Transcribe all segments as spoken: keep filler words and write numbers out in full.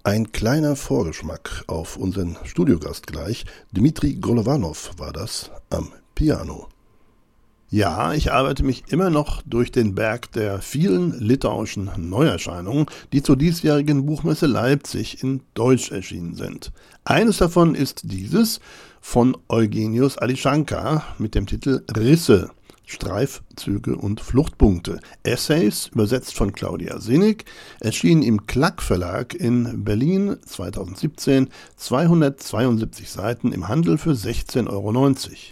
Ein kleiner Vorgeschmack auf unseren Studiogast gleich. Dmitri Golovanov war das am Piano. Ja, ich arbeite mich immer noch durch den Berg der vielen litauischen Neuerscheinungen, die zur diesjährigen Buchmesse Leipzig in Deutsch erschienen sind. Eines davon ist dieses von Eugenius Ališanka mit dem Titel Risse, Streifzüge und Fluchtpunkte. Essays, übersetzt von Claudia Sinnig, erschienen im Klack Verlag in Berlin zweitausendsiebzehn, zweihundertzweiundsiebzig Seiten im Handel für sechzehn Euro neunzig.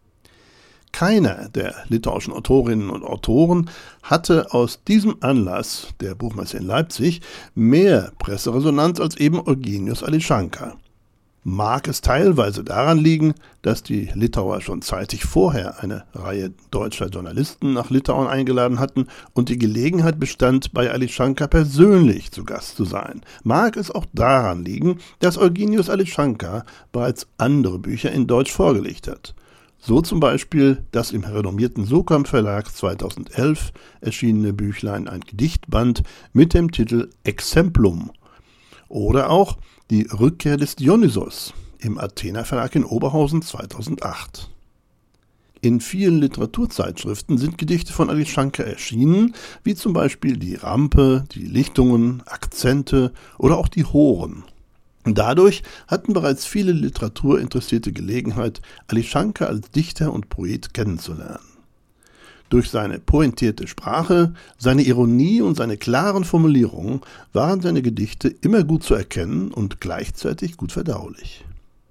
Keiner der litauischen Autorinnen und Autoren hatte aus diesem Anlass der Buchmesse in Leipzig mehr Presseresonanz als eben Eugenius Ališanka. Mag es teilweise daran liegen, dass die Litauer schon zeitig vorher eine Reihe deutscher Journalisten nach Litauen eingeladen hatten und die Gelegenheit bestand, bei Ališanka persönlich zu Gast zu sein. Mag es auch daran liegen, dass Eugenius Ališanka bereits andere Bücher in Deutsch vorgelegt hat. So zum Beispiel das im renommierten Sokam Verlag zweitausendelf erschienene Büchlein Ein Gedichtband mit dem Titel Exemplum. Oder auch Die Rückkehr des Dionysos im Athener Verlag in Oberhausen zweitausendacht. In vielen Literaturzeitschriften sind Gedichte von Ališanka erschienen, wie zum Beispiel Die Rampe, Die Lichtungen, Akzente oder auch Die Horen. Dadurch hatten bereits viele Literaturinteressierte Gelegenheit, Ališanka als Dichter und Poet kennenzulernen. Durch seine pointierte Sprache, seine Ironie und seine klaren Formulierungen waren seine Gedichte immer gut zu erkennen und gleichzeitig gut verdaulich.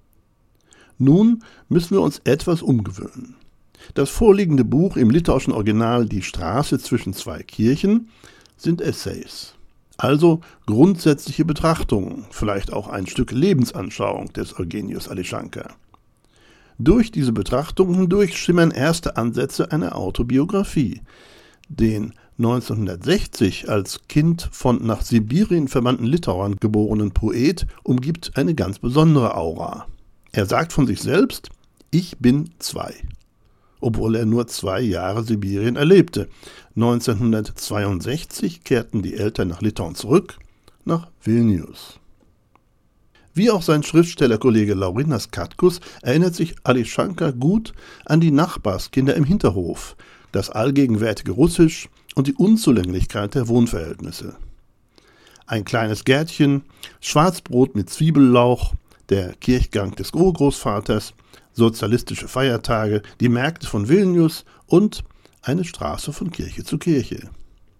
Nun müssen wir uns etwas umgewöhnen. Das vorliegende Buch im litauischen Original Die Straße zwischen zwei Kirchen sind Essays. Also grundsätzliche Betrachtungen, vielleicht auch ein Stück Lebensanschauung des Eugenius Ališanka. Durch diese Betrachtungen hindurch schimmern erste Ansätze einer Autobiografie. Den neunzehnhundertsechzig als Kind von nach Sibirien verbannten Litauern geborenen Poet umgibt eine ganz besondere Aura. Er sagt von sich selbst, ich bin zwei, obwohl er nur zwei Jahre Sibirien erlebte. neunzehnhundertzweiundsechzig kehrten die Eltern nach Litauen zurück, nach Vilnius. Wie auch sein Schriftstellerkollege Laurinas Katkus erinnert sich Ališanka gut an die Nachbarskinder im Hinterhof, das allgegenwärtige Russisch und die Unzulänglichkeit der Wohnverhältnisse. Ein kleines Gärtchen, Schwarzbrot mit Zwiebellauch, der Kirchgang des Urgroßvaters, sozialistische Feiertage, die Märkte von Vilnius und eine Straße von Kirche zu Kirche.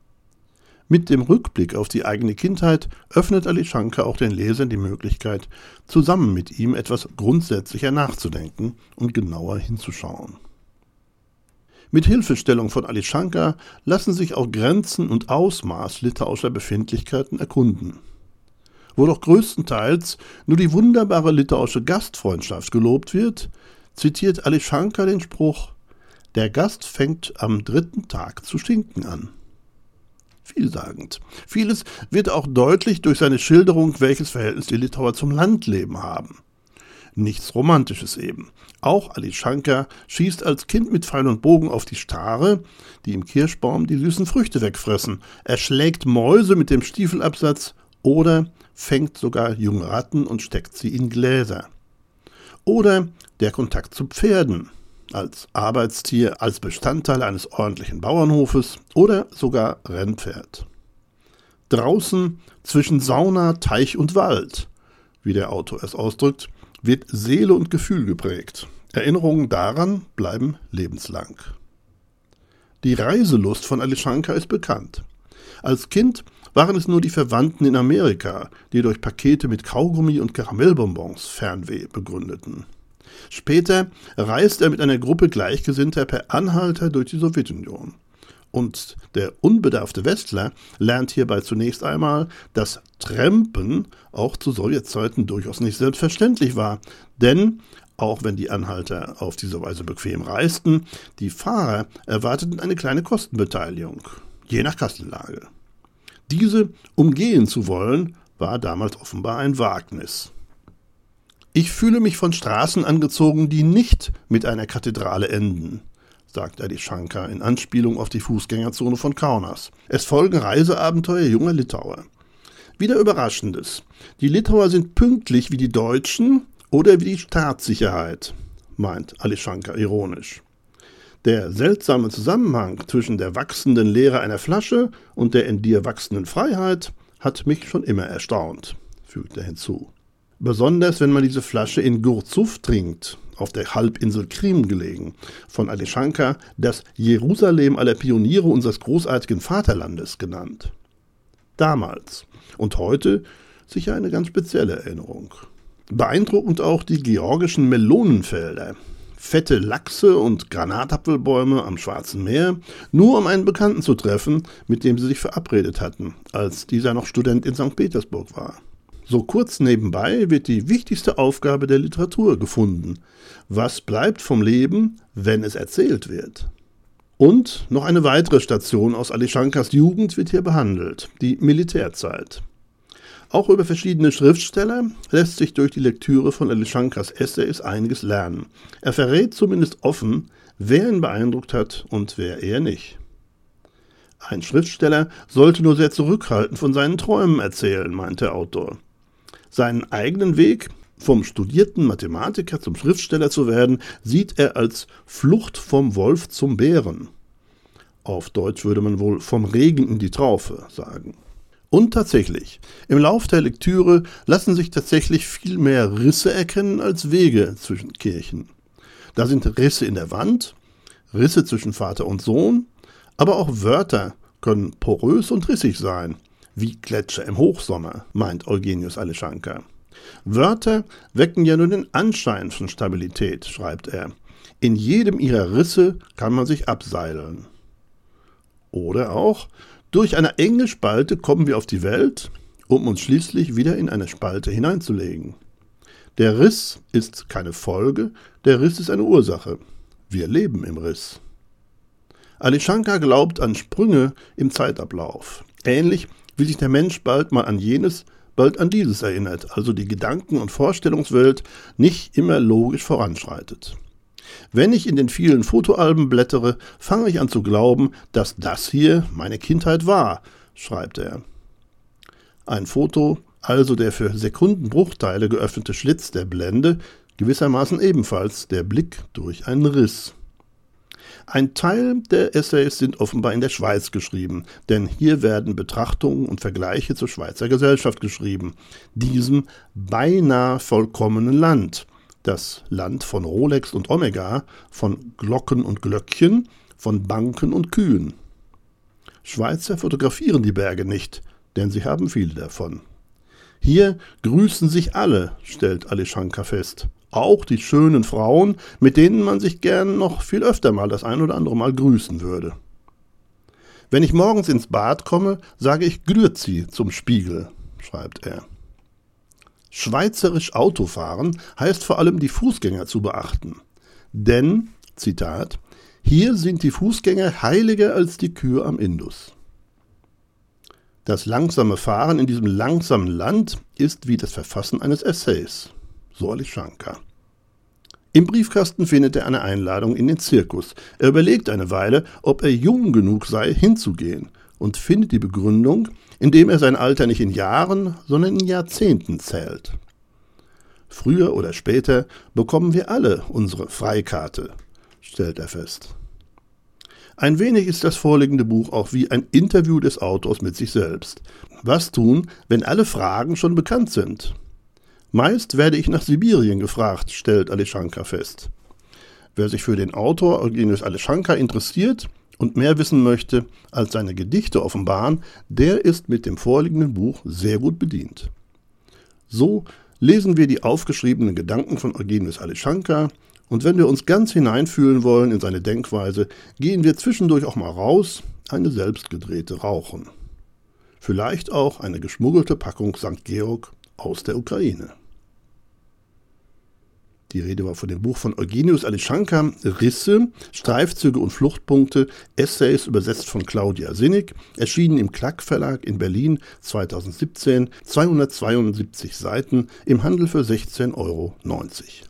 Mit dem Rückblick auf die eigene Kindheit öffnet Ališanka auch den Lesern die Möglichkeit, zusammen mit ihm etwas grundsätzlicher nachzudenken und genauer hinzuschauen. Mit Hilfestellung von Ališanka lassen sich auch Grenzen und Ausmaß litauischer Befindlichkeiten erkunden. Wo doch größtenteils nur die wunderbare litauische Gastfreundschaft gelobt wird, zitiert Ališanka den Spruch: Der Gast fängt am dritten Tag zu stinken an. Vielsagend. Vieles wird auch deutlich durch seine Schilderung, welches Verhältnis die Litauer zum Landleben haben. Nichts Romantisches eben. Auch Ališanka schießt als Kind mit Pfeil und Bogen auf die Stare, die im Kirschbaum die süßen Früchte wegfressen. Er schlägt Mäuse mit dem Stiefelabsatz oder fängt sogar junge Ratten und steckt sie in Gläser. Oder der Kontakt zu Pferden, als Arbeitstier, als Bestandteil eines ordentlichen Bauernhofes oder sogar Rennpferd. Draußen zwischen Sauna, Teich und Wald, wie der Autor es ausdrückt, wird Seele und Gefühl geprägt. Erinnerungen daran bleiben lebenslang. Die Reiselust von Ališanka ist bekannt. Als Kind waren es nur die Verwandten in Amerika, die durch Pakete mit Kaugummi und Karamellbonbons Fernweh begründeten. Später reist er mit einer Gruppe Gleichgesinnter per Anhalter durch die Sowjetunion. Und der unbedarfte Westler lernt hierbei zunächst einmal, dass Trampen auch zu Sowjetzeiten durchaus nicht selbstverständlich war. Denn, auch wenn die Anhalter auf diese Weise bequem reisten, die Fahrer erwarteten eine kleine Kostenbeteiligung, je nach Kassellage. Diese umgehen zu wollen, war damals offenbar ein Wagnis. Ich fühle mich von Straßen angezogen, die nicht mit einer Kathedrale enden, sagt Ališanka in Anspielung auf die Fußgängerzone von Kaunas. Es folgen Reiseabenteuer junger Litauer. Wieder Überraschendes. Die Litauer sind pünktlich wie die Deutschen oder wie die Staatssicherheit, meint Alyschanka ironisch. Der seltsame Zusammenhang zwischen der wachsenden Leere einer Flasche und der in dir wachsenden Freiheit hat mich schon immer erstaunt, fügt er hinzu. Besonders wenn man diese Flasche in Gurzów trinkt, auf der Halbinsel Krim gelegen, von Alyschanka das Jerusalem aller Pioniere unseres großartigen Vaterlandes genannt. Damals und heute sicher eine ganz spezielle Erinnerung. Beeindruckend auch die georgischen Melonenfelder, fette Lachse und Granatapfelbäume am Schwarzen Meer, nur um einen Bekannten zu treffen, mit dem sie sich verabredet hatten, als dieser noch Student in Sankt Petersburg war. So kurz nebenbei wird die wichtigste Aufgabe der Literatur gefunden. Was bleibt vom Leben, wenn es erzählt wird? Und noch eine weitere Station aus Alyschankas Jugend wird hier behandelt, die Militärzeit. Auch über verschiedene Schriftsteller lässt sich durch die Lektüre von Alyschankas Essays einiges lernen. Er verrät zumindest offen, wer ihn beeindruckt hat und wer eher nicht. Ein Schriftsteller sollte nur sehr zurückhaltend von seinen Träumen erzählen, meint der Autor. Seinen eigenen Weg, vom studierten Mathematiker zum Schriftsteller zu werden, sieht er als Flucht vom Wolf zum Bären. Auf Deutsch würde man wohl vom Regen in die Traufe sagen. Und tatsächlich, im Lauf der Lektüre lassen sich tatsächlich viel mehr Risse erkennen als Wege zwischen Kirchen. Da sind Risse in der Wand, Risse zwischen Vater und Sohn, aber auch Wörter können porös und rissig sein, wie Gletscher im Hochsommer, meint Eugenius Alyschanka. Wörter wecken ja nur den Anschein von Stabilität, schreibt er. In jedem ihrer Risse kann man sich abseilen. Oder auch, durch eine enge Spalte kommen wir auf die Welt, um uns schließlich wieder in eine Spalte hineinzulegen. Der Riss ist keine Folge, der Riss ist eine Ursache. Wir leben im Riss. Alyschanka glaubt an Sprünge im Zeitablauf. Ähnlich wie sich der Mensch bald mal an jenes, bald an dieses erinnert, also die Gedanken- und Vorstellungswelt nicht immer logisch voranschreitet. Wenn ich in den vielen Fotoalben blättere, fange ich an zu glauben, dass das hier meine Kindheit war, schreibt er. Ein Foto, also der für Sekundenbruchteile geöffnete Schlitz der Blende, gewissermaßen ebenfalls der Blick durch einen Riss. Ein Teil der Essays sind offenbar in der Schweiz geschrieben, denn hier werden Betrachtungen und Vergleiche zur Schweizer Gesellschaft geschrieben, diesem beinahe vollkommenen Land, das Land von Rolex und Omega, von Glocken und Glöckchen, von Banken und Kühen. Schweizer fotografieren die Berge nicht, denn sie haben viele davon. Hier grüßen sich alle, stellt Alyschanka fest. Auch die schönen Frauen, mit denen man sich gern noch viel öfter mal das ein oder andere Mal grüßen würde. Wenn ich morgens ins Bad komme, sage ich Grüezi zum Spiegel, schreibt er. Schweizerisch Autofahren heißt vor allem die Fußgänger zu beachten. Denn, Zitat, hier sind die Fußgänger heiliger als die Kühe am Indus. Das langsame Fahren in diesem langsamen Land ist wie das Verfassen eines Essays, so Alyschanka. Im Briefkasten findet er eine Einladung in den Zirkus. Er überlegt eine Weile, ob er jung genug sei, hinzugehen, und findet die Begründung, indem er sein Alter nicht in Jahren, sondern in Jahrzehnten zählt. Früher oder später bekommen wir alle unsere Freikarte, stellt er fest. Ein wenig ist das vorliegende Buch auch wie ein Interview des Autors mit sich selbst. Was tun, wenn alle Fragen schon bekannt sind? Meist werde ich nach Sibirien gefragt, stellt Alyschanka fest. Wer sich für den Autor Eugenius Alyschanka interessiert und mehr wissen möchte, als seine Gedichte offenbaren, der ist mit dem vorliegenden Buch sehr gut bedient. So lesen wir die aufgeschriebenen Gedanken von Eugenius Alyschanka, und wenn wir uns ganz hineinfühlen wollen in seine Denkweise, gehen wir zwischendurch auch mal raus, eine selbstgedrehte rauchen. Vielleicht auch eine geschmuggelte Packung Sankt Georg aus der Ukraine. Die Rede war von dem Buch von Eugenius Alyschanka, Risse, Streifzüge und Fluchtpunkte, Essays übersetzt von Claudia Sinnig, erschienen im Klack Verlag in Berlin zweitausendsiebzehn, zweihundertzweiundsiebzig Seiten, im Handel für sechzehn Euro neunzig.